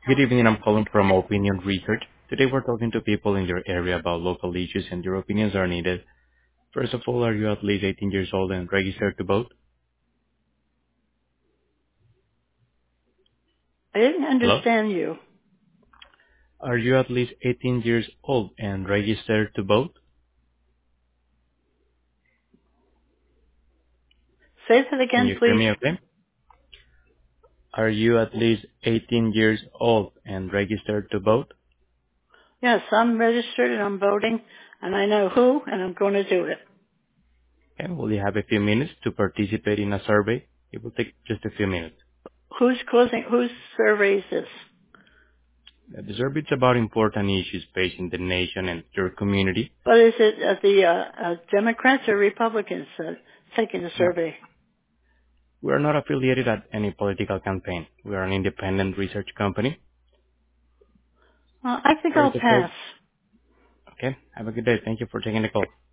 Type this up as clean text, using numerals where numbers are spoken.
Good evening. I'm calling from Opinion Research. Today we're talking to people in your area about local issues and your opinions are needed. First of all, are you at least 18 years old and registered to vote? I didn't Hello? understand you. Are you at least 18 years old and registered to vote? Say that Can again, you hear please. me okay? Are you at least 18 years old and registered to vote? Yes, I'm registered and I'm voting, and I know who, and I'm going to do it. Okay, will you have a few minutes to participate in a survey? It will take just a few minutes. Whose survey is this? The survey is about important issues facing the nation and your community. But is it the Democrats or Republicans taking the Now, survey? we are not affiliated at any political campaign. We are an independent research company. I think I'll First of all, pass. okay, have a good day. Thank you for taking the call.